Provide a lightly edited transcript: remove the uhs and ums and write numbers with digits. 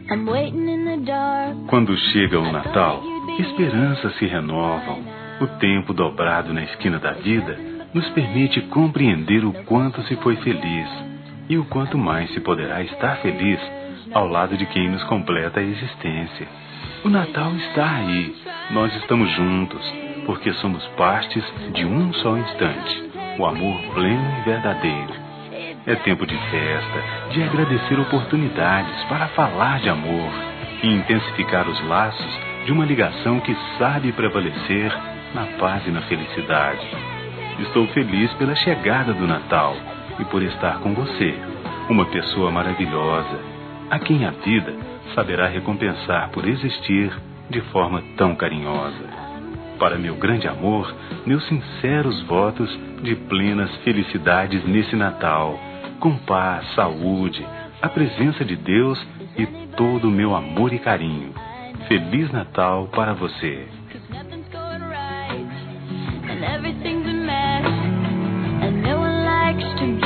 Quando chega o Natal, esperanças se renovam. O tempo dobrado na esquina da vida nos permite compreender o quanto se foi feliz e o quanto mais se poderá estar feliz ao lado de quem nos completa a existência. O Natal está aí, nós estamos juntos, porque somos partes de um só instante, o amor pleno e verdadeiro. É tempo de festa, de agradecer oportunidades para falar de amor e intensificar os laços de uma ligação que sabe prevalecer na paz e na felicidade. Estou feliz pela chegada do Natal e por estar com você, uma pessoa maravilhosa, a quem a vida saberá recompensar por existir de forma tão carinhosa. Para meu grande amor, meus sinceros votos de plenas felicidades nesse Natal, com paz, saúde, a presença de Deus e todo o meu amor e carinho. Feliz Natal para você. Everything's a mess, and no one likes to